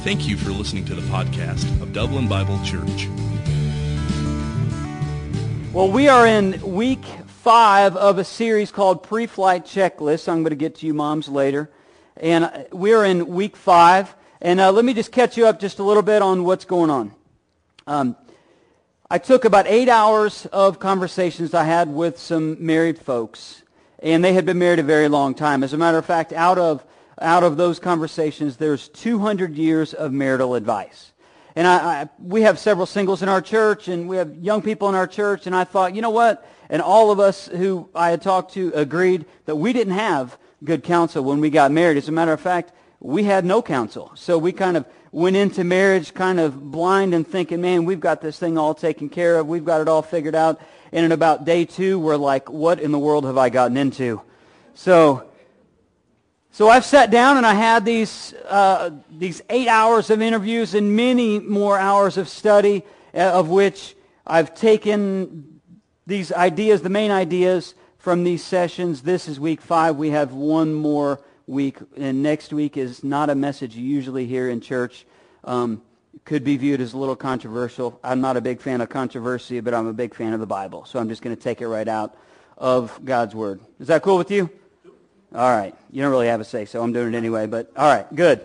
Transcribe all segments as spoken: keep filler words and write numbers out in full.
Thank you for listening to the podcast of Dublin Bible Church. Well, we are in week five of a series called Pre-Flight Checklist. I'm going to get to you moms later. And we're in week five. And uh, let me just catch you up just a little bit on what's going on. Um, I took about eight hours of conversations I had with some married folks. And they had been married a very long time. As a matter of fact, out of out of those conversations, there's two hundred years of marital advice. And I, I, we have several singles in our church, and we have young people in our church, and I thought, you know what? And all of us who I had talked to agreed that we didn't have good counsel when we got married. As a matter of fact, we had no counsel. So we kind of went into marriage kind of blind and thinking, man, we've got this thing all taken care of. We've got it all figured out. And in about day two, we're like, what in the world have I gotten into? So... So I've sat down and I had these uh, these eight hours of interviews and many more hours of study, uh, of which I've taken these ideas, the main ideas from these sessions. This is week five. We have one more week, and next week is not a message you usually hear in church. Um, could be viewed as a little controversial. I'm not a big fan of controversy, but I'm a big fan of the Bible. So I'm just going to take it right out of God's Word. Is that cool with you? All right. You don't really have a say, so I'm doing it anyway. But all right, good.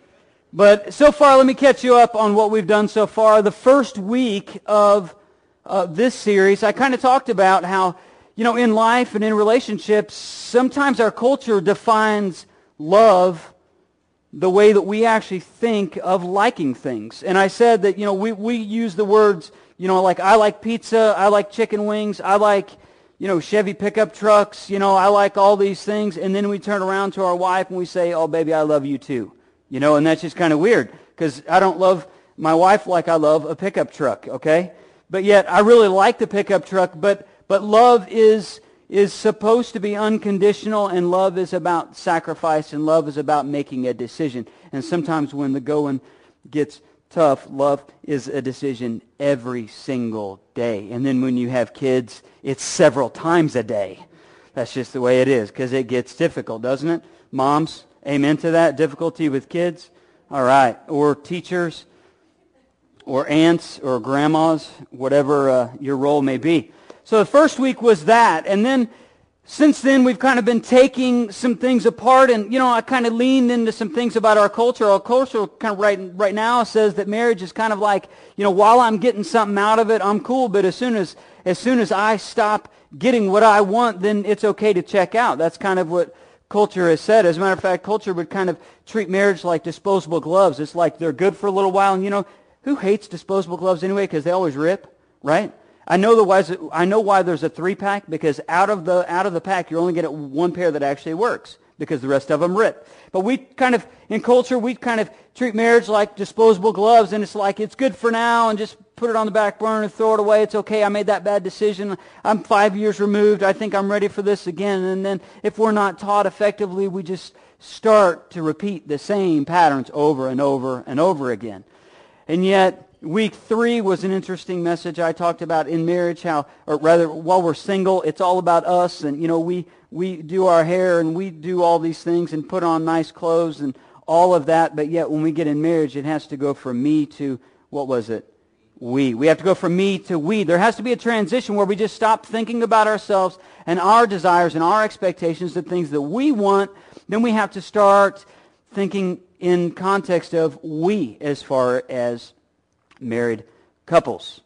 But so far, let me catch you up on what we've done so far. The first week of uh, this series, I kind of talked about how, you know, in life and in relationships, sometimes our culture defines love the way that we actually think of liking things. And I said that, you know, we, we use the words, you know, like I like pizza, I like chicken wings, I like... you know, Chevy pickup trucks, you know, I like all these things, and then we turn around to our wife and we say, oh, baby, I love you too. You know, and that's just kind of weird, because I don't love my wife like I love a pickup truck, okay? But yet, I really like the pickup truck, but but love is is supposed to be unconditional, and love is about sacrifice, and love is about making a decision. And sometimes when the going gets tough, love is a decision every single day. And then when you have kids, it's several times a day. That's just the way it is, because it gets difficult, doesn't it? Moms, amen to that? Difficulty with kids? All right. Or teachers, or aunts, or grandmas, whatever uh, your role may be. So the first week was that, and then since then, we've kind of been taking some things apart, and, you know, I kind of leaned into some things about our culture. Our culture kind of right, right now says that marriage is kind of like, you know, while I'm getting something out of it, I'm cool, but as soon as, as soon as I stop getting what I want, then it's okay to check out. That's kind of what culture has said. As a matter of fact, culture would kind of treat marriage like disposable gloves. It's like they're good for a little while, and, you know, who hates disposable gloves anyway, because they always rip, right? I know the why. I know why there's a three-pack, because out of the out of the pack, you're only getting one pair that actually works, because the rest of them rip. But we kind of, in culture, we kind of treat marriage like disposable gloves, and it's like it's good for now, and just put it on the back burner and throw it away. It's okay. I made that bad decision. I'm five years removed. I think I'm ready for this again. And then if we're not taught effectively, we just start to repeat the same patterns over and over and over again. And yet, week three was an interesting message. I talked about in marriage how, or rather, while we're single, it's all about us. And, you know, we, we do our hair and we do all these things and put on nice clothes and all of that. But yet, when we get in marriage, it has to go from me to, what was it? We. We have to go from me to we. There has to be a transition where we just stop thinking about ourselves and our desires and our expectations, the things that we want. Then we have to start thinking in context of we as far as married couples.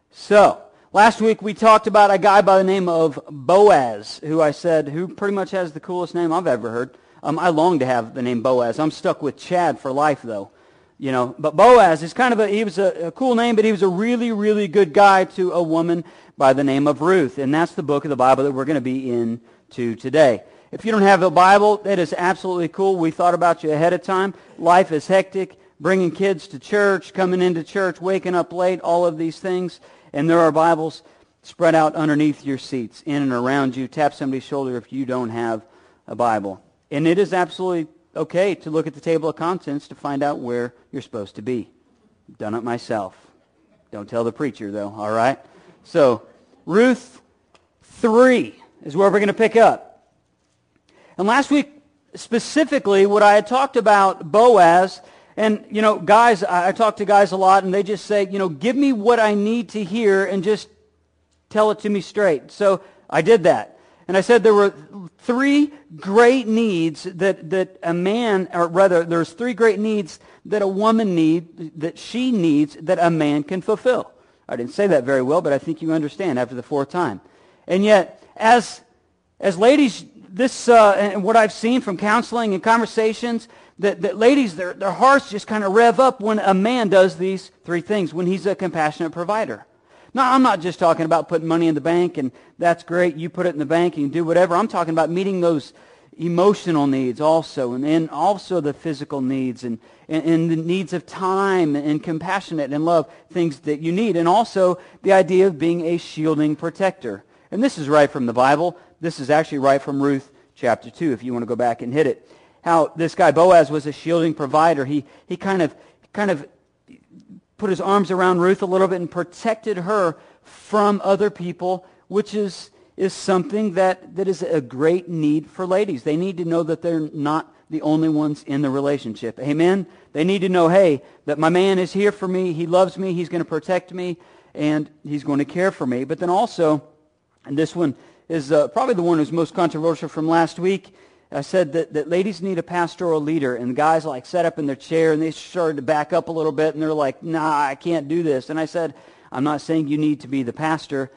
So, last week we talked about a guy by the name of Boaz, who I said, who pretty much has the coolest name I've ever heard. Um, I long to have the name Boaz. I'm stuck with Chad for life, though. You know, but Boaz is kind of a, he was a, a cool name, but he was a really, really good guy to a woman by the name of Ruth. And that's the book of the Bible that we're going to be in to today. If you don't have a Bible, that is absolutely cool. We thought about you ahead of time. Life is hectic. Bringing kids to church, coming into church, waking up late, all of these things. And there are Bibles spread out underneath your seats, in and around you. Tap somebody's shoulder if you don't have a Bible. And it is absolutely okay to look at the table of contents to find out where you're supposed to be. I've done it myself. Don't tell the preacher, though, all right? So, Ruth three is where we're going to pick up. And last week, specifically, what I had talked about Boaz And, you know, guys, I, I talk to guys a lot, and they just say, you know, give me what I need to hear and just tell it to me straight. So I did that. And I said there were three great needs that, that a man, or rather, there's three great needs that a woman need, that she needs, that a man can fulfill. I didn't say that very well, but I think you understand after the fourth time. And yet, as as ladies, this uh, and what I've seen from counseling and conversations, that, that ladies, their, their hearts just kind of rev up when a man does these three things, when he's a compassionate provider. Now, I'm not just talking about putting money in the bank, and that's great, you put it in the bank and you do whatever. I'm talking about meeting those emotional needs also, and, and also the physical needs, and, and, and the needs of time, and compassionate and love, things that you need. And also the idea of being a shielding protector. And this is right from the Bible. This is actually right from Ruth chapter two, if you want to go back and hit it. How this guy Boaz was a shielding provider. He, he kind of, kind of put his arms around Ruth a little bit and protected her from other people, which is is something that, that is a great need for ladies. They need to know that they're not the only ones in the relationship. Amen? They need to know, hey, that my man is here for me, he loves me, he's going to protect me, and he's going to care for me. But then also, and this one is uh, probably the one who's most controversial from last week, I said that, that ladies need a pastoral leader, and guys like sat up in their chair and they started to back up a little bit, and they're like, nah, I can't do this. And I said, I'm not saying you need to be the pastor.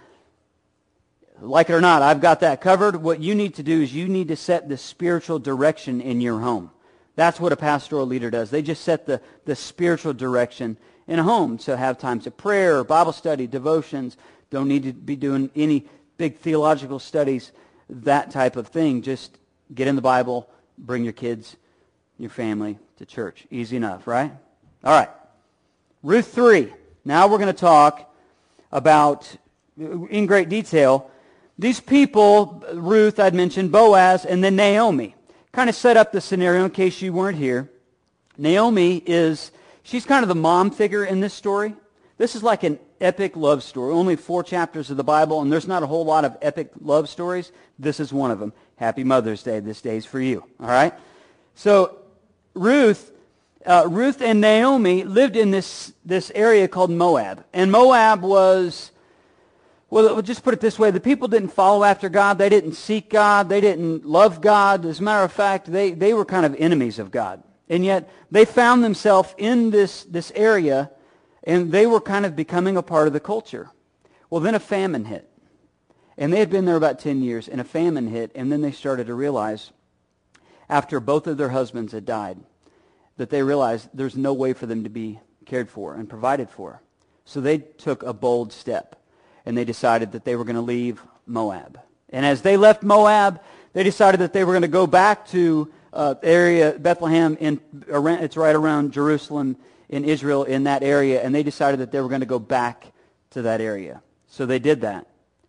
Like it or not, I've got that covered. What you need to do is you need to set the spiritual direction in your home. That's what a pastoral leader does. They just set the, the spiritual direction in a home. So have times of prayer, Bible study, devotions. Don't need to be doing any big theological studies, that type of thing. Just get in the Bible, bring your kids, your family to church. Easy enough, right? All right. Ruth three. Now we're going to talk about, in great detail, these people, Ruth, I'd mentioned, Boaz, and then Naomi. Kind of set up the scenario in case you weren't here. Naomi is, she's kind of the mom figure in this story. This is like an epic love story. Only four chapters of the Bible, and there's not a whole lot of epic love stories. This is one of them. Happy Mother's Day. This day's for you. All right? So Ruth, uh, Ruth and Naomi lived in this, this area called Moab. And Moab was, well, we'll just put it this way. The people didn't follow after God. They didn't seek God. They didn't love God. As a matter of fact, they, they were kind of enemies of God. And yet they found themselves in this, this area, and they were kind of becoming a part of the culture. Well, then a famine hit. And they had been there about ten years, and a famine hit, and then they started to realize, after both of their husbands had died, that they realized there's no way for them to be cared for and provided for. So they took a bold step, and they decided that they were going to leave Moab. And as they left Moab, they decided that they were going to go back to uh, area Bethlehem. In, it's right around Jerusalem in Israel, in that area, and they decided that they were going to go back to that area. So they did that.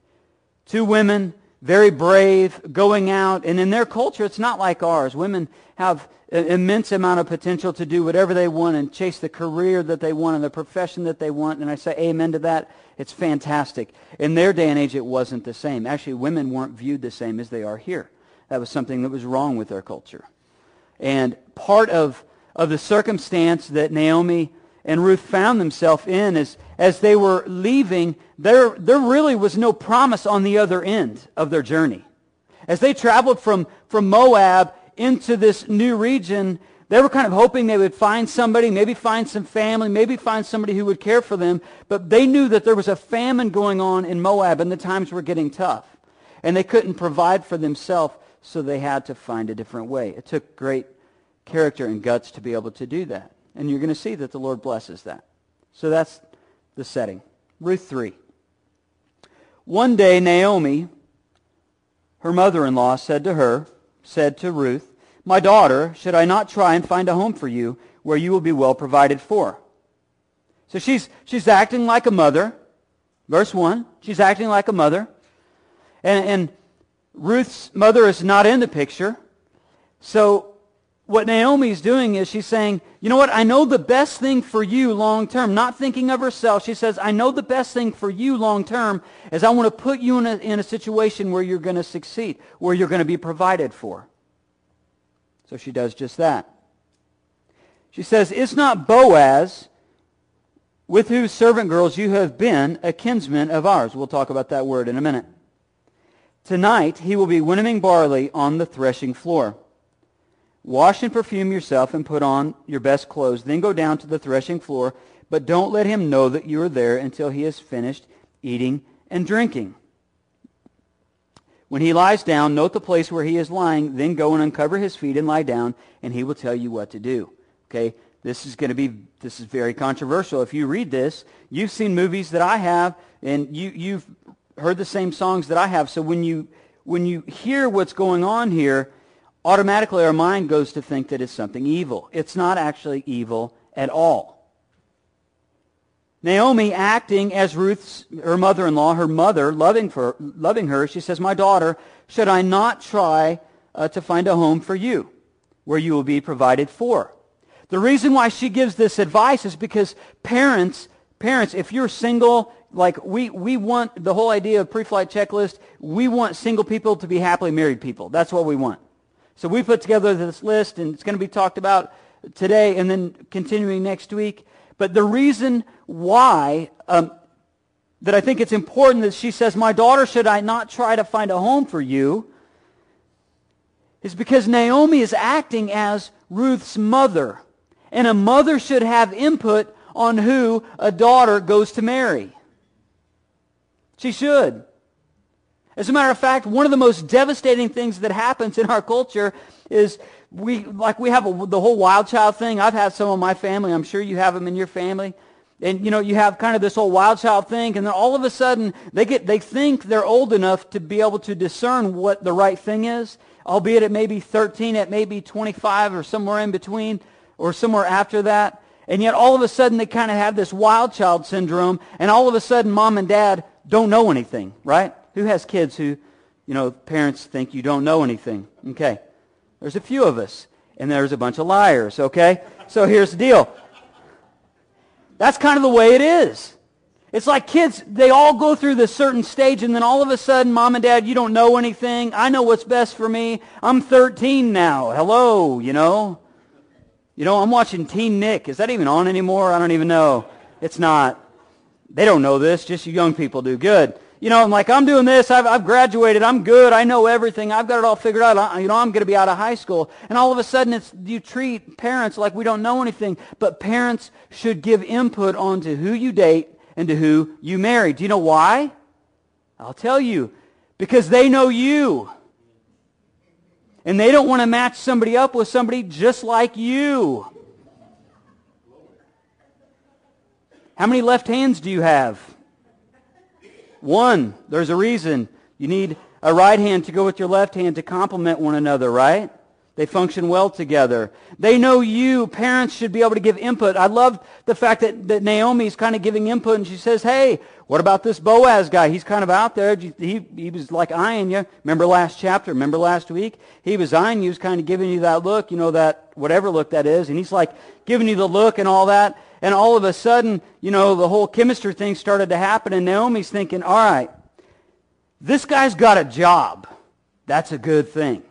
Two women, very brave, going out, and in their culture, it's not like ours. Women have an immense amount of potential to do whatever they want and chase the career that they want and the profession that they want, and I say amen to that. It's fantastic. In their day and age, it wasn't the same. Actually, women weren't viewed the same as they are here. That was something that was wrong with their culture. And part of, of the circumstance that Naomi and Ruth found themselves in is, as they were leaving, there, there really was no promise on the other end of their journey. As they traveled from, from Moab into this new region, they were kind of hoping they would find somebody, maybe find some family, maybe find somebody who would care for them. But they knew that there was a famine going on in Moab, and the times were getting tough. And they couldn't provide for themselves, so they had to find a different way. It took great character and guts to be able to do that. And you're going to see that the Lord blesses that. So that's the setting. Ruth three. One day Naomi, her mother-in-law, said to her, said to Ruth, "My daughter, should I not try and find a home for you where you will be well provided for?" So she's she's acting like a mother. Verse one, she's acting like a mother. And, and Ruth's mother is not in the picture. So what Naomi is doing is she's saying, you know what, I know the best thing for you long term. Not thinking of herself. She says, I know the best thing for you long term is I want to put you in a, in a situation where you're going to succeed, where you're going to be provided for. So she does just that. She says, is not Boaz, with whose servant girls you have been, a kinsman of ours? We'll talk about that word in a minute. Tonight he will be winnowing barley on the threshing floor. Wash and perfume yourself and put on your best clothes. Then go down to the threshing floor, but don't let him know that you are there until he has finished eating and drinking. When he lies down, note the place where he is lying, then go and uncover his feet and lie down, and he will tell you what to do. Okay, this is going to be, this is very controversial. If you read this, you've seen movies that I have, and you, you've heard the same songs that I have. So when you, when you hear what's going on here, automatically our mind goes to think that it's something evil. It's not actually evil at all. Naomi, acting as Ruth's, her mother-in-law, her mother, loving for, loving her, she says, my daughter, should I not try uh, to find a home for you where you will be provided for? The reason why she gives this advice is because parents, parents, if you're single, like we, we want the whole idea of pre-flight checklist, we want single people to be happily married people. That's what we want. So we put together this list, and it's going to be talked about today and then continuing next week. But the reason why um, that I think it's important that she says, my daughter, should I not try to find a home for you, is because Naomi is acting as Ruth's mother. And a mother should have input on who a daughter goes to marry. She should. As a matter of fact, one of the most devastating things that happens in our culture is we like we have a, the whole wild child thing. I've had some of my family. I'm sure you have them in your family. And, you know, you have kind of this whole wild child thing, and then all of a sudden they get they think they're old enough to be able to discern what the right thing is, albeit it may be thirteen, it may be twenty-five, or somewhere in between, or somewhere after that. And yet all of a sudden they kind of have this wild child syndrome, and all of a sudden mom and dad don't know anything, right? Who has kids who, you know, parents think you don't know anything? Okay. There's a few of us, and there's a bunch of liars, okay? So here's the deal. That's kind of the way it is. It's like kids, they all go through this certain stage, and then all of a sudden, mom and dad, you don't know anything. I know what's best for me. I'm thirteen now. Hello, you know. You know, I'm watching Teen Nick. Is that even on anymore? I don't even know. It's not. They don't know this. Just you young people do. Good. You know, I'm like, I'm doing this. I've, I've graduated. I'm good. I know everything. I've got it all figured out. I, you know, I'm going to be out of high school. And all of a sudden, it's you treat parents like we don't know anything. But parents should give input onto who you date and to who you marry. Do you know why? I'll tell you. Because they know you. And they don't want to match somebody up with somebody just like you. How many left hands do you have? One. There's a reason. You need a right hand to go with your left hand to complement one another, right? They function well together. They know you. Parents should be able to give input. I love the fact that, that Naomi's kind of giving input, and she says, hey, what about this Boaz guy? He's kind of out there. He, he was like eyeing you. Remember last chapter? Remember last week? He was eyeing you. He was kind of giving you that look, you know, that whatever look that is. And he's like giving you the look and all that. And all of a sudden, you know, the whole chemistry thing started to happen, and Naomi's thinking, all right, this guy's got a job. That's a good thing.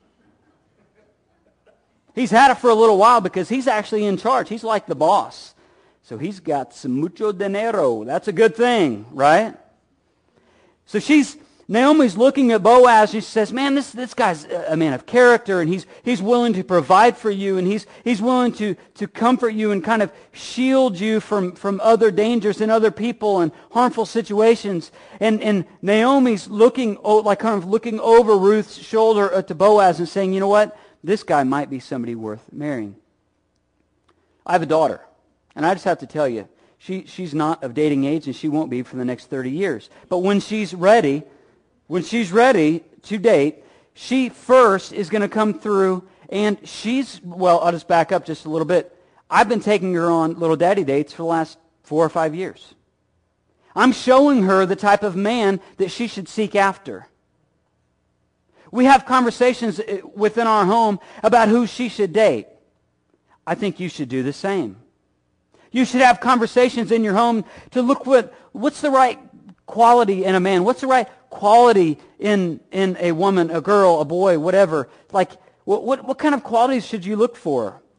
He's had it for a little while because he's actually in charge. He's like the boss. So he's got some mucho dinero. That's a good thing, right? So she's, Naomi's looking at Boaz, and she says, man, this, this guy's a man of character, and he's, he's willing to provide for you, and he's, he's willing to, to comfort you and kind of shield you from, from other dangers and other people and harmful situations. And, and Naomi's looking, like kind of looking over Ruth's shoulder to Boaz and saying, you know what? This guy might be somebody worth marrying. I have a daughter, and I just have to tell you, she, she's not of dating age, and she won't be for the next thirty years. But when she's ready, when she's ready to date, she first is going to come through, and she's, well, I'll just back up just a little bit. I've been taking her on little daddy dates for the last four or five years. I'm showing her the type of man that she should seek after. We have conversations within our home about who she should date. I think you should do the same. You should have conversations in your home to look what what's the right quality in a man. What's the right quality in in a woman, a girl, a boy, whatever. Like what what, what kind of qualities should you look for?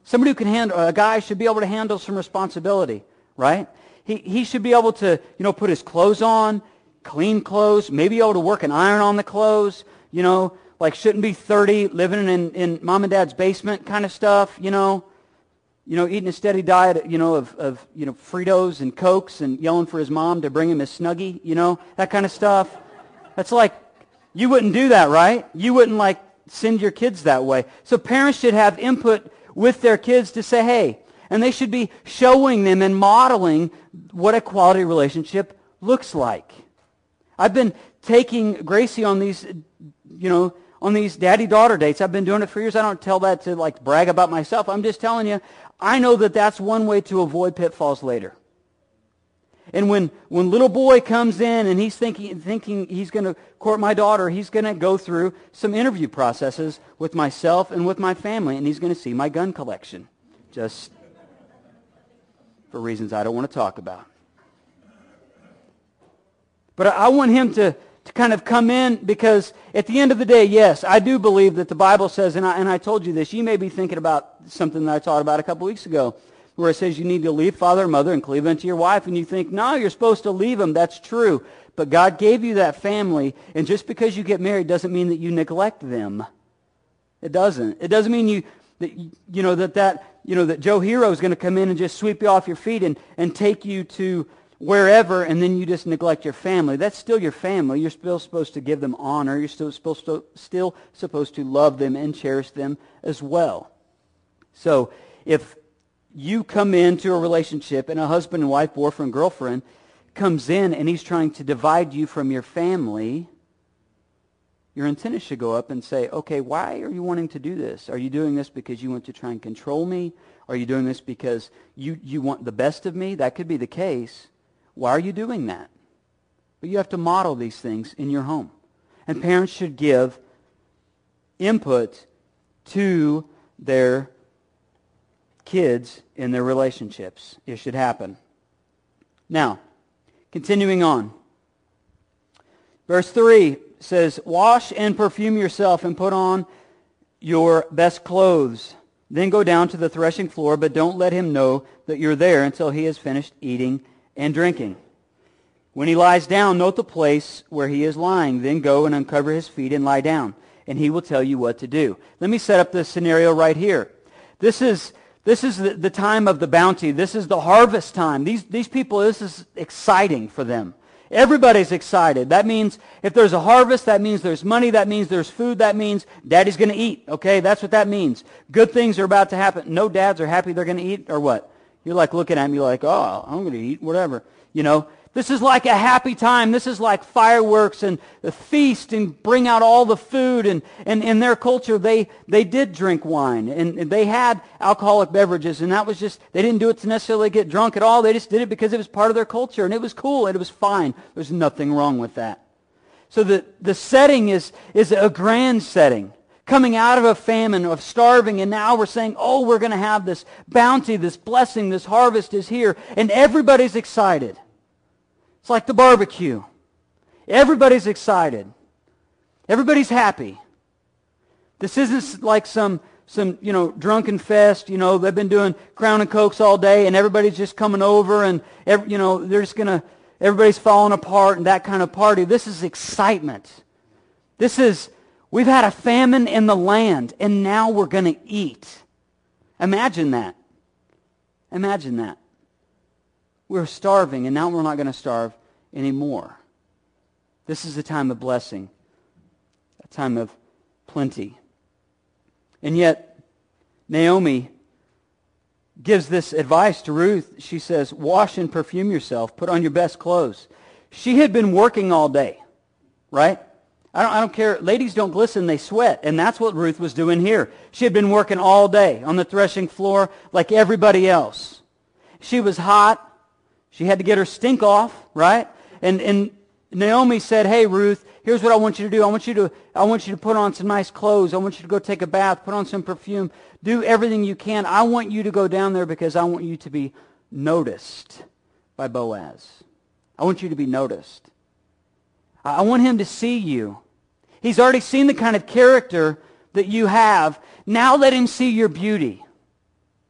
Somebody who can handle, a guy should be able to handle some responsibility, right? He, he should be able to, you know, put his clothes on, clean clothes, maybe able to work an iron on the clothes, you know, like shouldn't be thirty, living in, in mom and dad's basement kind of stuff, you know, you know, eating a steady diet, you know, of, of, you know, Fritos and Cokes and yelling for his mom to bring him his Snuggie, you know, that kind of stuff. That's like, you wouldn't do that, right? You wouldn't, like, send your kids that way. So parents should have input with their kids to say, hey, and they should be showing them and modeling what a quality relationship looks like. I've been taking Gracie on these, you know, on these daddy-daughter dates. I've been doing it for years. I don't tell that to, like, brag about myself. I'm just telling you, I know that that's one way to avoid pitfalls later. And when, when little boy comes in and he's thinking, thinking he's going to court my daughter, he's going to go through some interview processes with myself and with my family, and he's going to see my gun collection, just for reasons I don't want to talk about. But I want him to, to kind of come in, because at the end of the day, yes, I do believe that the Bible says, and I, and I told you this, you may be thinking about something that I taught about a couple weeks ago, where it says you need to leave father and mother and cleave unto your wife, and you think, no, you're supposed to leave them. That's true. But God gave you that family, and just because you get married doesn't mean that you neglect them. It doesn't. It doesn't mean you that you know that that you know that Joe Hero is going to come in and just sweep you off your feet and, and take you to wherever, and then you just neglect your family. That's still your family. You're still supposed to give them honor. You're still supposed to still supposed to love them and cherish them as well. So if you come into a relationship and a husband and wife, boyfriend, girlfriend comes in and he's trying to divide you from your family, your antenna should go up and say, okay, why are you wanting to do this? Are you doing this because you want to try and control me? Are you doing this because you, you want the best of me? That could be the case. Why are you doing that? But you have to model these things in your home. And parents should give input to their kids in their relationships. It should happen. Now, continuing on. Verse three says, wash and perfume yourself and put on your best clothes. Then go down to the threshing floor, but don't let him know that you're there until he has finished eating and drinking. When he lies down, note the place where he is lying. Then go and uncover his feet and lie down, and he will tell you what to do. Let me set up this scenario right here. This is This is the, the time of the bounty. This is the harvest time. These, these people, this is exciting for them. Everybody's excited. That means if there's a harvest, that means there's money, that means there's food, that means daddy's going to eat. Okay, that's what that means. Good things are about to happen. No dads are happy they're going to eat, or what? You're like looking at me like, oh, I'm going to eat, whatever. You know, this is like a happy time. This is like fireworks and the feast and bring out all the food. And, and in their culture, they, they did drink wine. And, and they had alcoholic beverages. And that was just, they didn't do it to necessarily get drunk at all. They just did it because it was part of their culture. And it was cool and it was fine. There's nothing wrong with that. So the, the setting is, is a grand setting. Coming out of a famine, of starving, and now we're saying, oh, we're going to have this bounty, this blessing, this harvest is here. And everybody's excited. It's like the barbecue. Everybody's excited. Everybody's happy. This isn't like some, some you know, drunken fest. You know, they've been doing Crown and Cokes all day, and everybody's just coming over, and every, you know, they're just gonna, everybody's falling apart, and that kind of party. This is excitement. This is, we've had a famine in the land, and now we're going to eat. Imagine that. Imagine that. We're starving, and now we're not going to starve anymore. This is a time of blessing, a time of plenty. And yet, Naomi gives this advice to Ruth. She says, wash and perfume yourself, put on your best clothes. She had been working all day, right? I don't, I don't care. Ladies don't glisten, they sweat. And that's what Ruth was doing here. She had been working all day on the threshing floor like everybody else. She was hot. She had to get her stink off, right? And and Naomi said, hey, Ruth, here's what I want you to do. I want you to I want you to put on some nice clothes. I want you to go take a bath, put on some perfume. Do everything you can. I want you to go down there because I want you to be noticed by Boaz. I want you to be noticed. I want him to see you. He's already seen the kind of character that you have. Now let him see your beauty.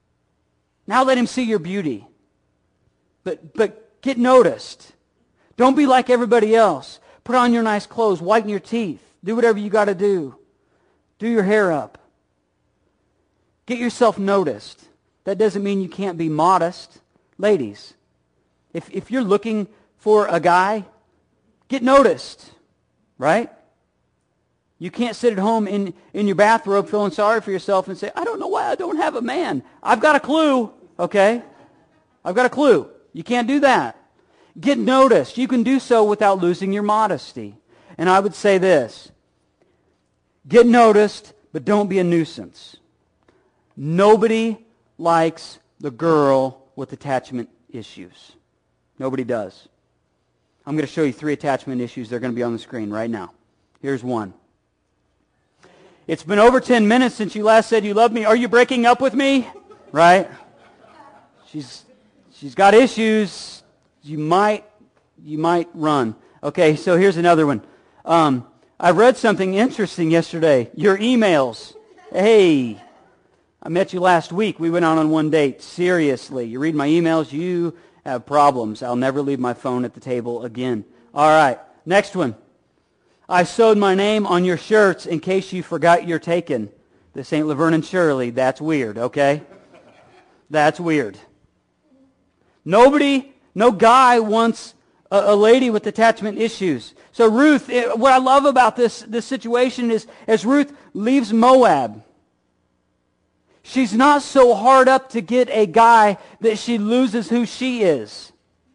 Now let him see your beauty. But, but get noticed. Don't be like everybody else. Put on your nice clothes. Whiten your teeth. Do whatever you got to do. Do your hair up. Get yourself noticed. That doesn't mean you can't be modest. Ladies, if, if you're looking for a guy, get noticed, right? You can't sit at home in, in your bathrobe feeling sorry for yourself and say, I don't know why I don't have a man. I've got a clue, okay? I've got a clue. You can't do that. Get noticed. You can do so without losing your modesty. And I would say this, get noticed, but don't be a nuisance. Nobody likes the girl with attachment issues. Nobody does. I'm going to show you three attachment issues. They're going to be on the screen right now. Here's one. It's been over ten minutes since you last said you love me. Are you breaking up with me? Right? She's she's got issues. You might you might run. Okay, so here's another one. Um, I read something interesting yesterday. Your emails. Hey, I met you last week. We went out on one date. Seriously, you read my emails, you have problems. I'll never leave my phone at the table again. All right, next one. I sewed my name on your shirts in case you forgot you're taken. This ain't Laverne and Shirley. That's weird, okay? That's weird. Nobody, no guy wants a, a lady with attachment issues. So Ruth, it, what I love about this, this situation is as Ruth leaves Moab, she's not so hard up to get a guy that she loses who she is.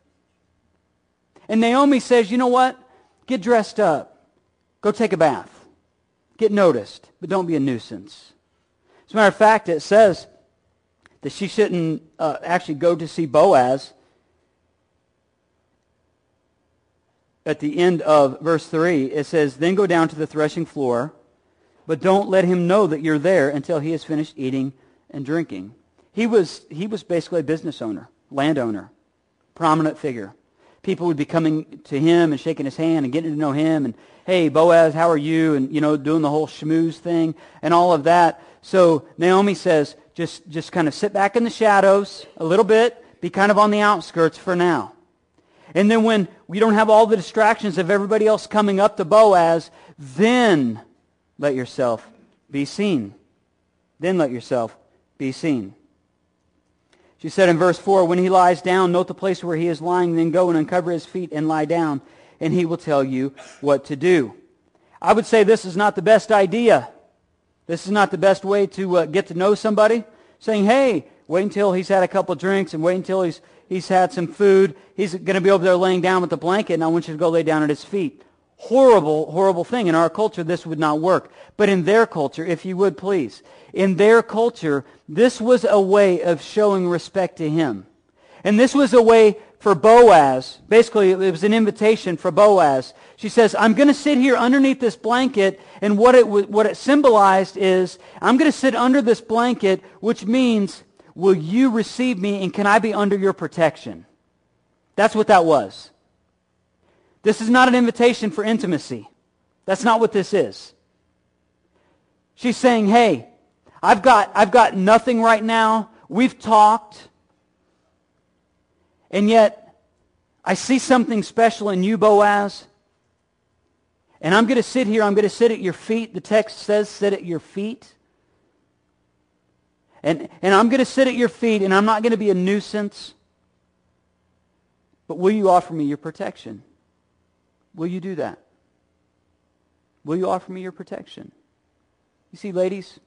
And Naomi says, you know what? Get dressed up. Go take a bath. Get noticed, but don't be a nuisance. As a matter of fact, it says that she shouldn't uh, actually go to see Boaz. At the end of verse three, it says, then go down to the threshing floor, but don't let him know that you're there until he has finished eating and drinking. He was, he was basically a business owner, landowner, prominent figure. People would be coming to him and shaking his hand and getting to know him and, hey, Boaz, how are you? And, you know, doing the whole schmooze thing and all of that. So Naomi says, just, just kind of sit back in the shadows a little bit, be kind of on the outskirts for now. And then when we don't have all the distractions of everybody else coming up to Boaz, then let yourself be seen. Then let yourself be seen. She said in verse four, when he lies down, note the place where he is lying, then go and uncover his feet and lie down, and he will tell you what to do. I would say this is not the best idea. This is not the best way to uh, get to know somebody. Saying, hey, wait until he's had a couple drinks and wait until he's he's had some food. He's going to be over there laying down with the blanket, and I want you to go lay down at his feet. Horrible, horrible thing. In our culture, this would not work. But in their culture, if you would please, in their culture, this was a way of showing respect to him. And this was a way for Boaz. Basically, it was an invitation for Boaz. She says, I'm going to sit here underneath this blanket, and what it what it symbolized is, I'm going to sit under this blanket, which means, will you receive me, and can I be under your protection? That's what that was. This is not an invitation for intimacy. That's not what this is. She's saying, hey, I've got, I've got nothing right now. We've talked. And yet, I see something special in you, Boaz. And I'm going to sit here. I'm going to sit at your feet. The text says sit at your feet. And, and I'm going to sit at your feet, and I'm not going to be a nuisance. But will you offer me your protection? Will you do that? Will you offer me your protection? You see, ladies,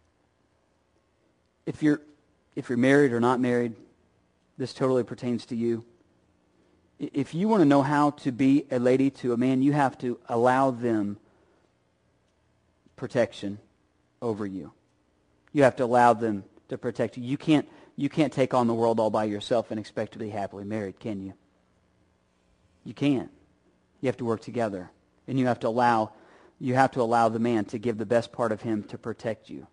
if you're if you're married or not married, this totally pertains to you. If you want to know how to be a lady to a man, you have to allow them protection over you. You have to allow them to protect you. You can't you can't take on the world all by yourself and expect to be happily married, can you? You can't. You have to work together, and you have to allow you have to allow the man to give the best part of him to protect you.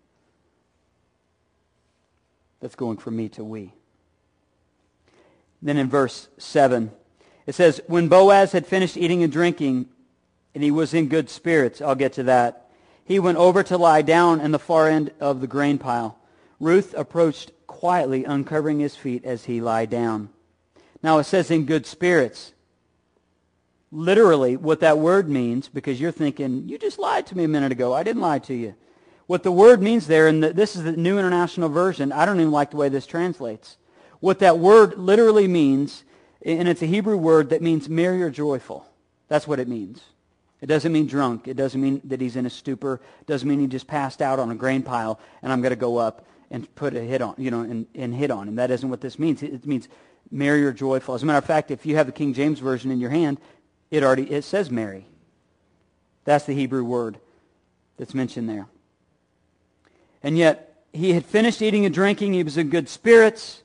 That's going from me to we. Then in verse seven, it says, when Boaz had finished eating and drinking, and he was in good spirits, I'll get to that, he went over to lie down in the far end of the grain pile. Ruth approached quietly quietly, uncovering his feet as he lay down. Now it says in good spirits. Literally, what that word means, because you're thinking, you just lied to me a minute ago. I didn't lie to you. What the word means there, and this is the New International Version. I don't even like the way this translates. What that word literally means, and it's a Hebrew word that means merry or joyful. That's what it means. It doesn't mean drunk. It doesn't mean that he's in a stupor. It doesn't mean he just passed out on a grain pile and I'm going to go up and put a hit on, you know, and, and hit on him. That isn't what this means. It means merry or joyful. As a matter of fact, if you have the King James Version in your hand, it already it says merry. That's the Hebrew word that's mentioned there. And yet, he had finished eating and drinking. He was in good spirits.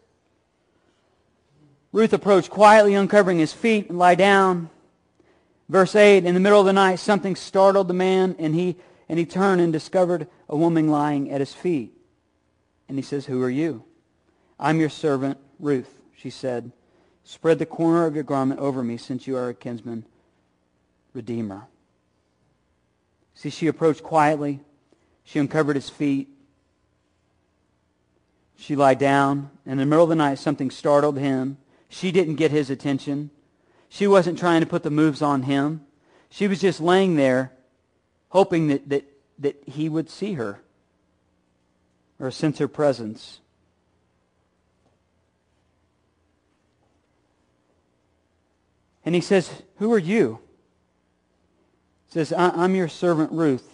Ruth approached quietly, uncovering his feet, and lay down. Verse eight, in the middle of the night, something startled the man, and he and he turned and discovered a woman lying at his feet. And he says, "Who are you?" "I'm your servant, Ruth," she said. "Spread the corner of your garment over me, since you are a kinsman redeemer." See, she approached quietly. She uncovered his feet. She lay down. In the middle of the night, something startled him. She didn't get his attention. She wasn't trying to put the moves on him. She was just laying there, hoping that, that, that he would see her or sense her presence. And he says, "Who are you?" He says, "I'm your servant Ruth.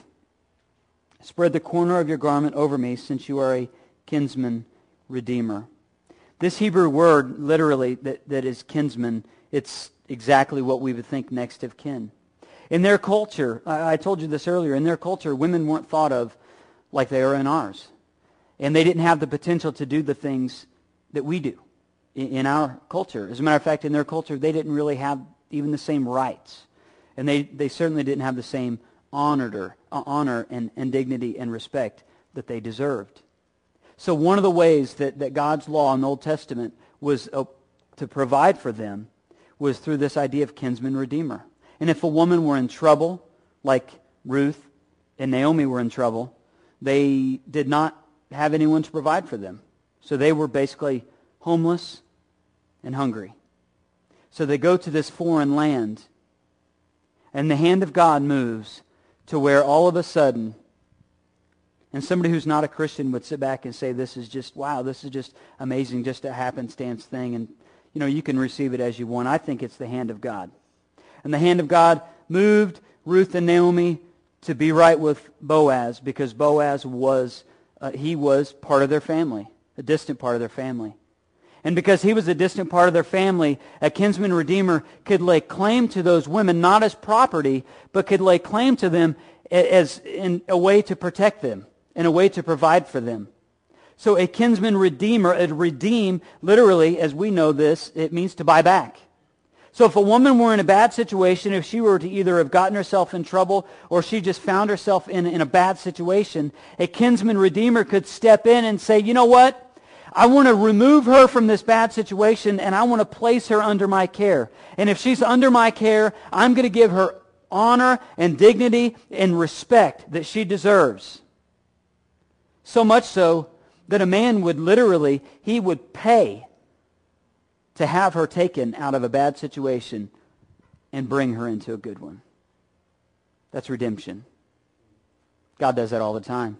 Spread the corner of your garment over me, since you are a kinsman redeemer." This Hebrew word, literally, that, that is kinsman, it's exactly what we would think next of kin. In their culture, I, I told you this earlier, in their culture, women weren't thought of like they are in ours. And they didn't have the potential to do the things that we do in, in our culture. As a matter of fact, in their culture, they didn't really have even the same rights. And they, they certainly didn't have the same honor, uh, honor and, and dignity and respect that they deserved. So one of the ways that, that God's law in the Old Testament was uh, to provide for them was through this idea of kinsman redeemer. And if a woman were in trouble, like Ruth and Naomi were in trouble, they did not have anyone to provide for them. So they were basically homeless and hungry. So they go to this foreign land, and the hand of God moves to where all of a sudden, and somebody who's not a Christian would sit back and say, this is just, wow, this is just amazing, just a happenstance thing, and you know, you can receive it as you want. I think it's the hand of God. And the hand of God moved Ruth and Naomi to be right with Boaz, because Boaz was, uh, he was part of their family, a distant part of their family. And because he was a distant part of their family, a kinsman redeemer could lay claim to those women, not as property, but could lay claim to them as in a way to protect them, in a way to provide for them. So a kinsman redeemer, a redeem, literally, as we know this, it means to buy back. So if a woman were in a bad situation, if she were to either have gotten herself in trouble or she just found herself in, in a bad situation, a kinsman redeemer could step in and say, you know what? I want to remove her from this bad situation, and I want to place her under my care. And if she's under my care, I'm going to give her honor and dignity and respect that she deserves. So much so that a man would literally, he would pay to have her taken out of a bad situation and bring her into a good one. That's redemption. God does that all the time.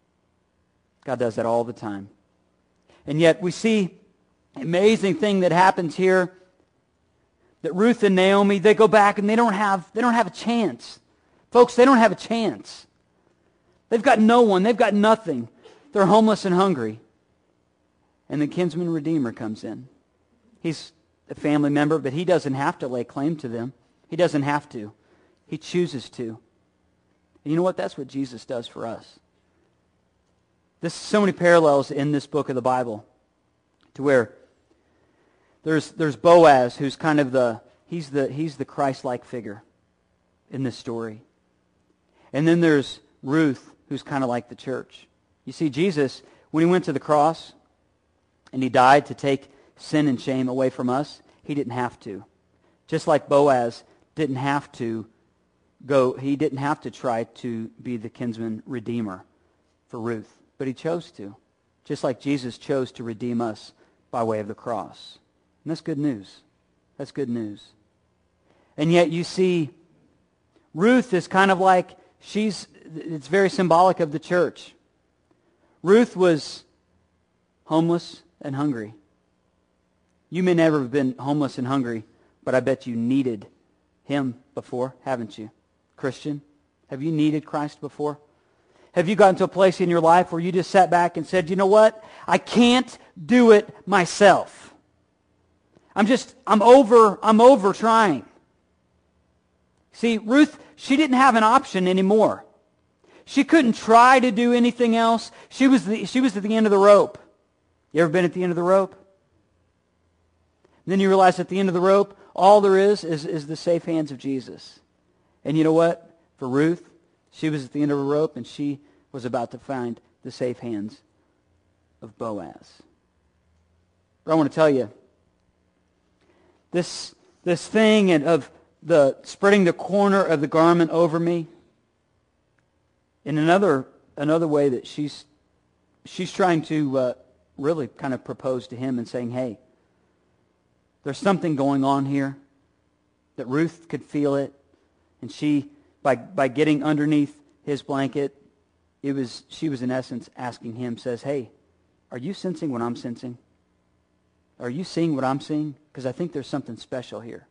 God does that all the time. And yet we see an amazing thing that happens here, that Ruth and Naomi, they go back and they don't have, they don't have a chance. Folks, they don't have a chance. They've got no one. They've got nothing. They're homeless and hungry. And the kinsman redeemer comes in. He's a family member, but he doesn't have to lay claim to them. He doesn't have to. He chooses to. And you know what? That's what Jesus does for us. There's so many parallels in this book of the Bible to where there's there's Boaz, who's kind of the he's the he's the Christ-like figure in this story. And then there's Ruth, who's kind of like the church. You see, Jesus, when he went to the cross and he died to take sin and shame away from us, he didn't have to. Just like Boaz didn't have to go, he didn't have to try to be the kinsman redeemer for Ruth, but he chose to. just like Jesus chose to redeem us by way of the cross. And that's good news. That's good news. And yet you see, Ruth is kind of like, she's, it's very symbolic of the church. Ruth was homeless and hungry. You may never have been homeless and hungry, but I bet you needed him before, haven't you? Christian, have you needed Christ before? Have you gotten to a place in your life where you just sat back and said, you know what? I can't do it myself. I'm just, I'm over, I'm over trying. See, Ruth, she didn't have an option anymore. She couldn't try to do anything else. She was, the, she was at the end of the rope. You ever been at the end of the rope? And then you realize at the end of the rope, all there is, is is the safe hands of Jesus. And you know what? For Ruth, she was at the end of a rope, and she was about to find the safe hands of Boaz. But I want to tell you, this this thing of the spreading the corner of the garment over me, in another another way that she's she's trying to uh, really kind of propose to him and saying, hey, there's something going on here, that Ruth could feel it, and she, by by getting underneath his blanket, it was she was in essence asking him, says, hey, are you sensing what I'm sensing? Are you seeing what I'm seeing? Because I think there's something special here.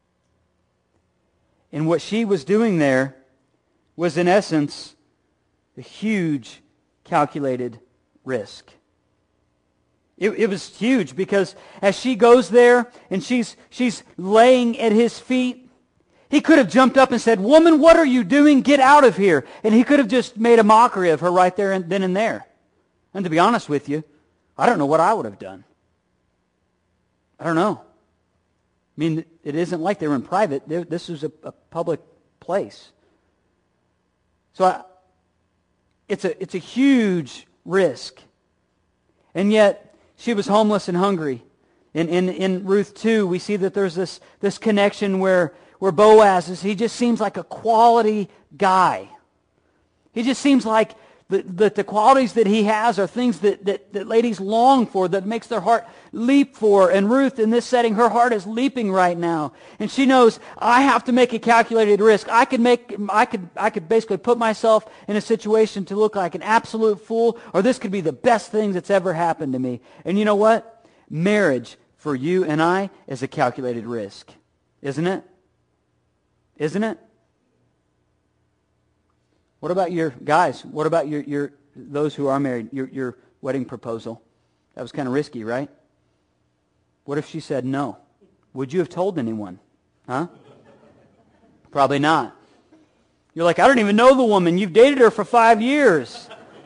And what she was doing there was in essence a huge calculated risk. It, it was huge because as she goes there and she's she's laying at his feet, he could have jumped up and said, woman, what are you doing? Get out of here. And he could have just made a mockery of her right there and then and there. And to be honest with you, I don't know what I would have done. I don't know. I mean, it isn't like they were in private. They, this was a, a public place. So I, it's a it's a huge risk. And yet, she was homeless and hungry. In, in, in Ruth two, we see that there's this, this connection where, where Boaz is, he just seems like a quality guy. He just seems like the, the, the qualities that he has are things that, that, that ladies long for, that makes their heart leap for. And Ruth, in this setting, her heart is leaping right now. And she knows, I have to make a calculated risk. I could make, I could, I could basically put myself in a situation to look like an absolute fool, or this could be the best thing that's ever happened to me. And you know what? Marriage for you and I is a calculated risk. Isn't it? Isn't it? What about your guys? What about your, your those who are married, your, your wedding proposal? That was kind of risky, right? What if she said no? Would you have told anyone? Huh? Probably not. You're like, I don't even know the woman. You've dated her for five years.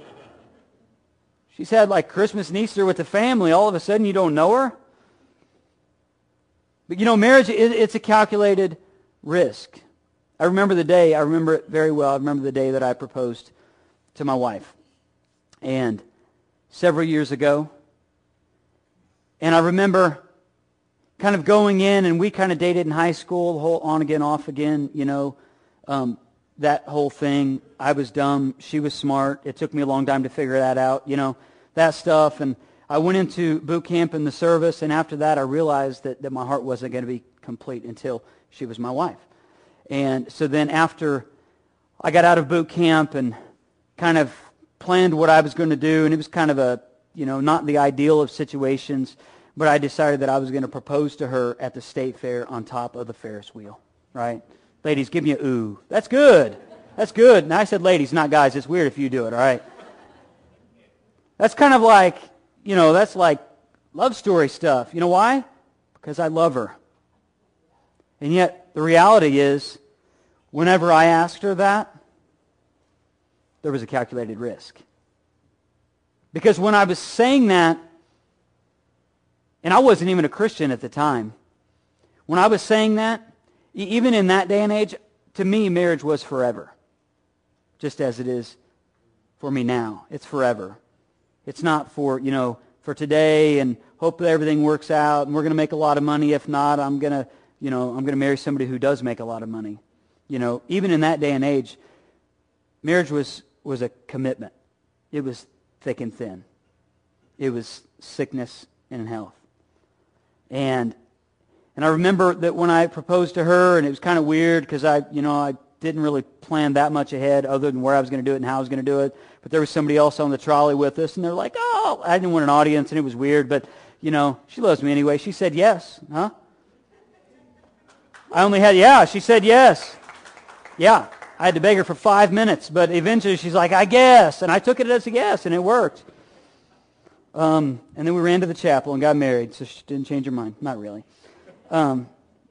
She's had like Christmas and Easter with the family. All of a sudden you don't know her? But you know, marriage, it, it's a calculated risk. I remember the day, I remember it very well. I remember the day that I proposed to my wife. And several years ago, and I remember kind of going in, and we kind of dated in high school, the whole on again, off again, you know, um, that whole thing. I was dumb. She was smart. It took me a long time to figure that out, you know, that stuff. And I went into boot camp in the service, and after that I realized that, that my heart wasn't going to be complete until she was my wife. And so then after I got out of boot camp and kind of planned what I was going to do, and it was kind of a, you know, not the ideal of situations, but I decided that I was going to propose to her at the state fair on top of the Ferris wheel, right? Ladies, give me a ooh. That's good. That's good. And I said ladies, not guys. It's weird if you do it, all right? That's kind of like, you know, that's like love story stuff. You know why? Because I love her. And yet, the reality is, whenever I asked her that, there was a calculated risk. Because when I was saying that, and I wasn't even a Christian at the time, when I was saying that, even in that day and age, to me, marriage was forever. Just as it is for me now. It's forever. It's not for, you know, for today and hope that everything works out and we're going to make a lot of money. If not, I'm going to, you know, I'm going to marry somebody who does make a lot of money. You know, even in that day and age, marriage was, was a commitment. It was thick and thin. It was sickness and health. And and I remember that when I proposed to her, and it was kind of weird because I, you know, I didn't really plan that much ahead other than where I was going to do it and how I was going to do it. But there was somebody else on the trolley with us, and they're like, oh, I didn't want an audience, and it was weird. But, you know, she loves me anyway. She said yes, huh? I only had, yeah, she said yes. Yeah, I had to beg her for five minutes, but eventually she's like, I guess. And I took it as a yes, and it worked. Um, and then we ran to the chapel and got married, so she didn't change her mind. Not really. Um,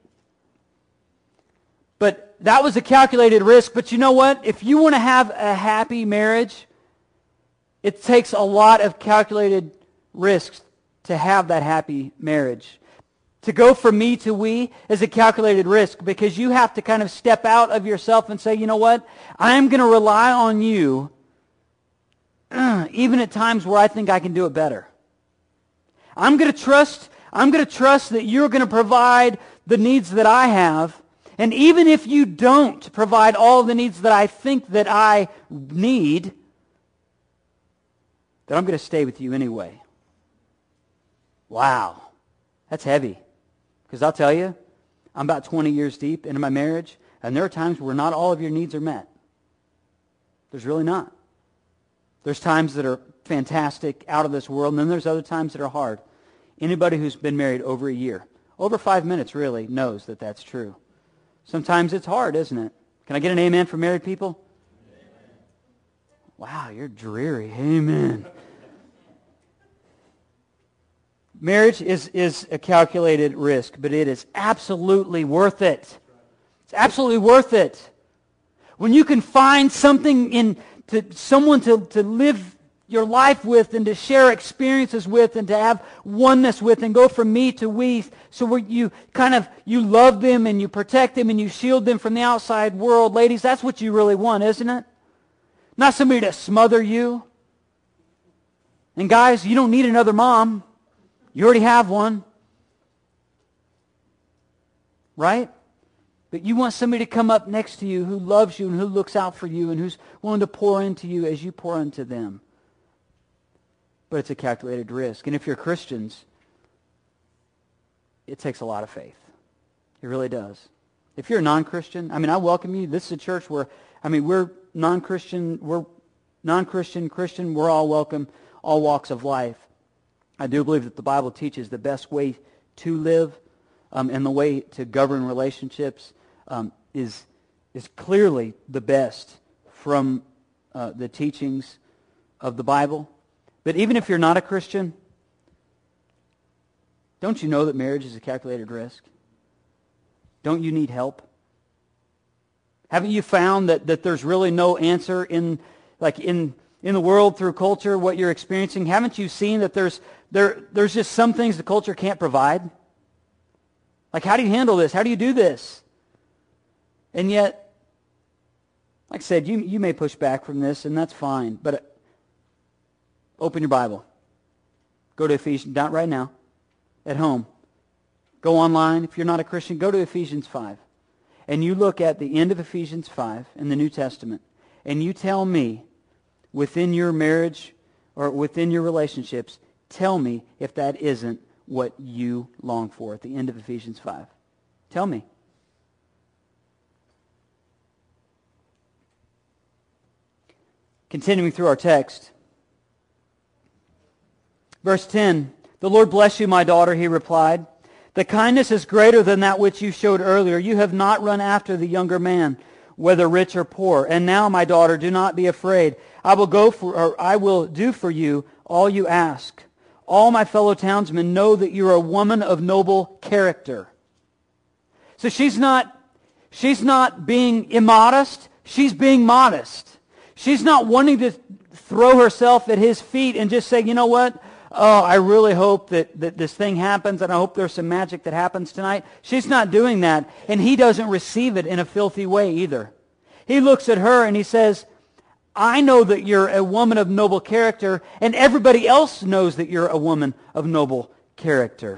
but that was a calculated risk. But you know what? If you want to have a happy marriage, it takes a lot of calculated risks to have that happy marriage. To go from me to we is a calculated risk because you have to kind of step out of yourself and say, you know what? I'm going to rely on you uh, even at times where I think I can do it better. I'm going to trust I'm going to trust that you're going to provide the needs that I have. And even if you don't provide all of the needs that I think that I need, that I'm going to stay with you anyway. Wow. That's heavy. Because I'll tell you, I'm about twenty years deep into my marriage, and there are times where not all of your needs are met. There's really not. There's times that are fantastic, out of this world, and then there's other times that are hard. Anybody who's been married over a year, over five minutes really, knows that that's true. Sometimes it's hard, isn't it? Can I get an amen for married people? Amen. Wow, you're dreary. Amen. Marriage is, is a calculated risk, but it is absolutely worth it. It's absolutely worth it. When you can find something in to someone to, to live your life with and to share experiences with and to have oneness with and go from me to we, so where you kind of, you love them and you protect them and you shield them from the outside world. Ladies, that's what you really want, isn't it? Not somebody to smother you. And guys, you don't need another mom. You already have one. Right? But you want somebody to come up next to you who loves you and who looks out for you and who's willing to pour into you as you pour into them. But it's a calculated risk. And if you're Christians, it takes a lot of faith. It really does. If you're a non-Christian, I mean, I welcome you. This is a church where, I mean, we're non-Christian, we're non-Christian, Christian, we're all welcome, all walks of life. I do believe that the Bible teaches the best way to live um, and the way to govern relationships um, is, is clearly the best from uh, the teachings of the Bible. But even if you're not a Christian, don't you know that marriage is a calculated risk? Don't you need help? Haven't you found that, that there's really no answer in like in in the world through culture, what you're experiencing? Haven't you seen that there's there there's just some things the culture can't provide? Like, how do you handle this? How do you do this? And yet, like I said, you, you may push back from this, and that's fine. But open your Bible. Go to Ephesians, not right now, at home. Go online. If you're not a Christian, go to Ephesians five. And you look at the end of Ephesians five in the New Testament, and you tell me, within your marriage or within your relationships, tell me if that isn't what you long for at the end of Ephesians five. Tell me. Continuing through our text. Verse ten, "The Lord bless you, my daughter," he replied. "The kindness is greater than that which you showed earlier. You have not run after the younger man, whether rich or poor. And now, my daughter, do not be afraid. I will go for, or I will do for you all you ask. All my fellow townsmen know that you are a woman of noble character." So she's not, she's not being immodest. She's being modest. She's not wanting to throw herself at his feet and just say, you know what? Oh, I really hope that, that this thing happens, and I hope there's some magic that happens tonight. She's not doing that, and he doesn't receive it in a filthy way either. He looks at her and he says, I know that you're a woman of noble character, and everybody else knows that you're a woman of noble character.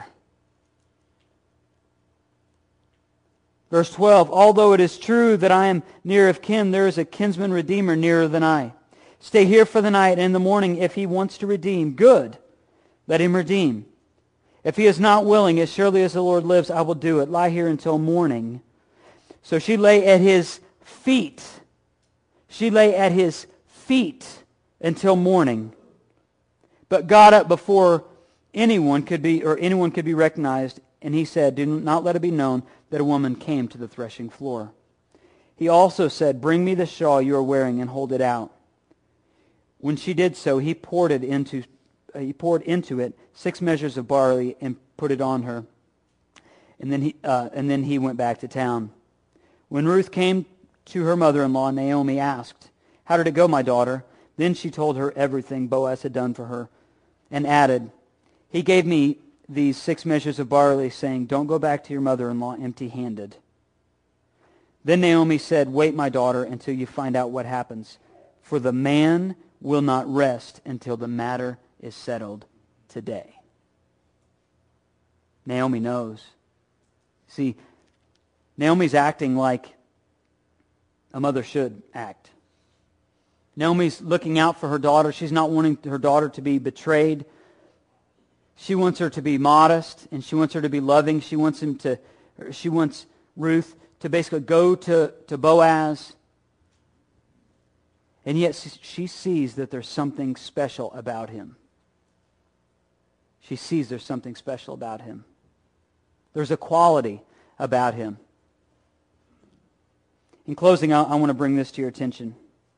Verse twelve, "Although it is true that I am near of kin, there is a kinsman redeemer nearer than I. Stay here for the night, and in the morning, if he wants to redeem, good. Let him redeem. If he is not willing, as surely as the Lord lives, I will do it. Lie here until morning. So she lay at his feet. She lay at his feet until morning, but got up before anyone could be, or anyone could be recognized. And he said, do not let it be known that a woman came to the threshing floor. He also said, bring me the shawl you are wearing and hold it out. When she did so, he poured it into, uh, he poured into it six measures of barley and put it on her. And then he, uh, and then he went back to town. When Ruth came to her mother-in-law, Naomi asked, how did it go, my daughter? Then she told her everything Boaz had done for her, and added, he gave me these six measures of barley, saying, don't go back to your mother-in-law empty-handed. Then Naomi said, wait, my daughter, until you find out what happens, for the man will not rest until the matter is settled today. Naomi knows. See, Naomi's acting like a mother should act. Naomi's looking out for her daughter. She's not wanting her daughter to be betrayed. She wants her to be modest, and she wants her to be loving. She wants him to, she wants Ruth to basically go to, to Boaz. And yet she sees that there's something special about him. She sees there's something special about him. There's a quality about him. In closing, I, I want to bring this to your attention.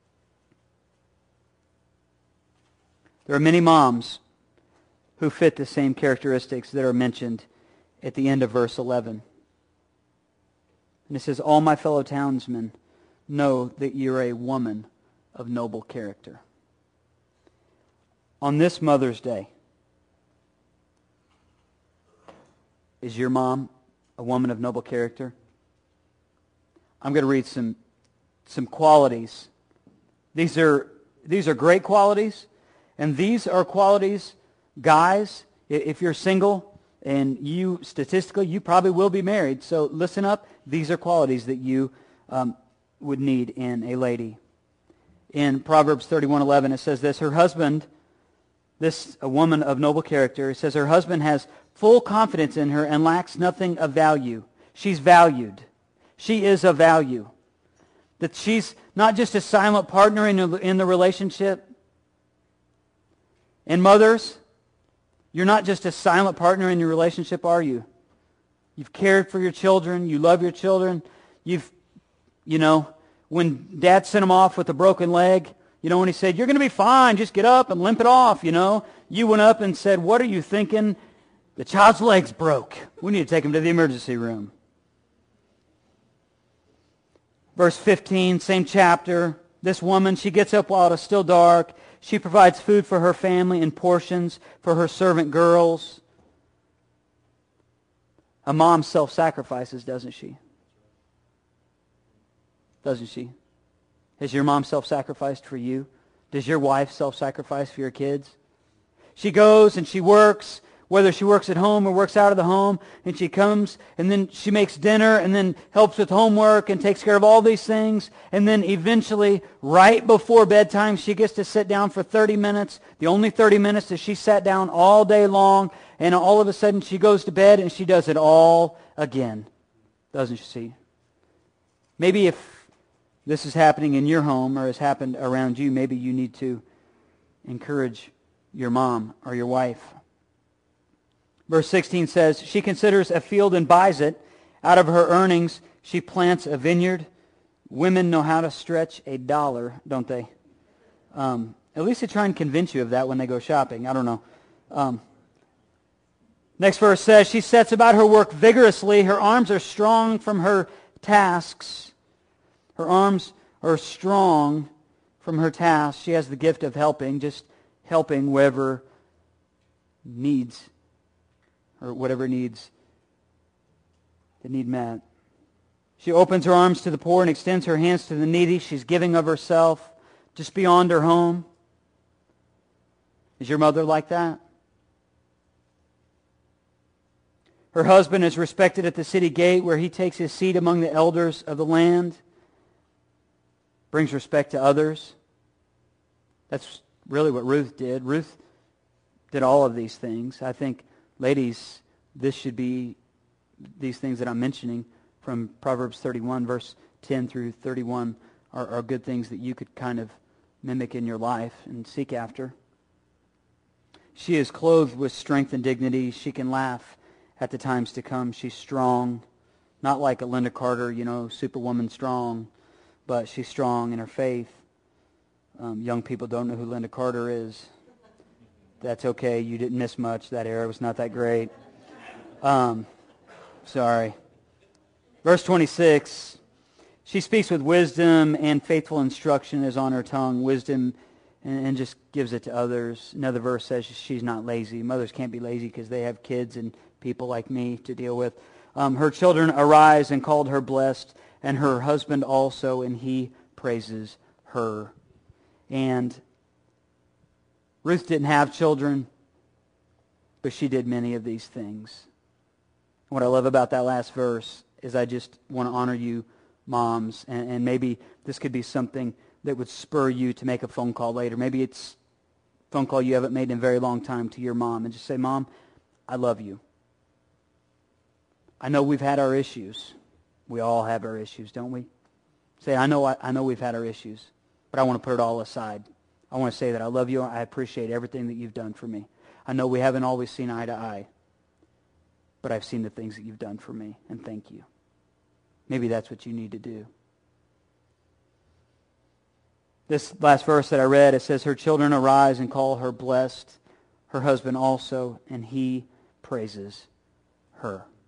There are many moms who fit the same characteristics that are mentioned at the end of verse eleven. And it says, all my fellow townsmen know that you're a woman of noble character. On this Mother's Day, is your mom a woman of noble character? I'm going to read some some qualities. These are these are great qualities, and these are qualities, guys, if you're single and you statistically you probably will be married. So listen up. These are qualities that you um, would need in a lady. In Proverbs thirty-one eleven, it says this: her husband, this a woman of noble character, it says her husband has full confidence in her and lacks nothing of value. She's valued. She is of value. That she's not just a silent partner in the, in the relationship. And mothers, you're not just a silent partner in your relationship, are you? You've cared for your children. You love your children. You've, you know, when Dad sent him off with a broken leg, you know, when he said, you're going to be fine, just get up and limp it off, you know. You went up and said, what are you thinking? The child's leg's broke. We need to take him to the emergency room. Verse fifteen, same chapter. This woman, she gets up while it is still dark. She provides food for her family in portions for her servant girls. A mom self-sacrifices, doesn't she? Doesn't she? Has your mom self-sacrificed for you? Does your wife self-sacrifice for your kids? She goes and she works, whether she works at home or works out of the home, and she comes and then she makes dinner and then helps with homework and takes care of all these things. And then eventually, right before bedtime, she gets to sit down for thirty minutes, the only thirty minutes that she sat down all day long, and all of a sudden she goes to bed and she does it all again. Doesn't she see? Maybe if this is happening in your home or has happened around you, maybe you need to encourage your mom or your wife. Verse sixteen says, she considers a field and buys it. Out of her earnings, she plants a vineyard. Women know how to stretch a dollar, don't they? Um, at least they try and convince you of that when they go shopping. I don't know. Um, next verse says, she sets about her work vigorously. Her arms are strong from her tasks. Her arms are strong from her tasks. She has the gift of helping, just helping wherever needs or whatever needs that need met. She opens her arms to the poor and extends her hands to the needy. She's giving of herself just beyond her home. Is your mother like that? Her husband is respected at the city gate where he takes his seat among the elders of the land. Brings respect to others. That's really what Ruth did. Ruth did all of these things. I think, ladies, this should be these things that I'm mentioning from Proverbs thirty-one, verse ten through thirty-one, are, are good things that you could kind of mimic in your life and seek after. She is clothed with strength and dignity. She can laugh at the times to come. She's strong, not like a Linda Carter, you know, superwoman strong, but she's strong in her faith. Um, young people don't know who Linda Carter is. That's okay. You didn't miss much. That era was not that great. Um, sorry. Verse twenty-six, she speaks with wisdom, and faithful instruction is on her tongue. Wisdom, and, and just gives it to others. Another verse says she's not lazy. Mothers can't be lazy because they have kids and people like me to deal with. Um, her children arise and called her blessed, and her husband also, and he praises her. And Ruth didn't have children, but she did many of these things. What I love about that last verse is I just want to honor you, moms, and, and maybe this could be something that would spur you to make a phone call later. Maybe it's a phone call you haven't made in a very long time to your mom, and just say, Mom, I love you. I know we've had our issues. We all have our issues, don't we? Say, I know, I, I know we've had our issues, but I want to put it all aside. I want to say that I love you. I appreciate everything that you've done for me. I know we haven't always seen eye to eye, but I've seen the things that you've done for me, and thank you. Maybe that's what you need to do. This last verse that I read, it says, her children arise and call her blessed, her husband also, and he praises her.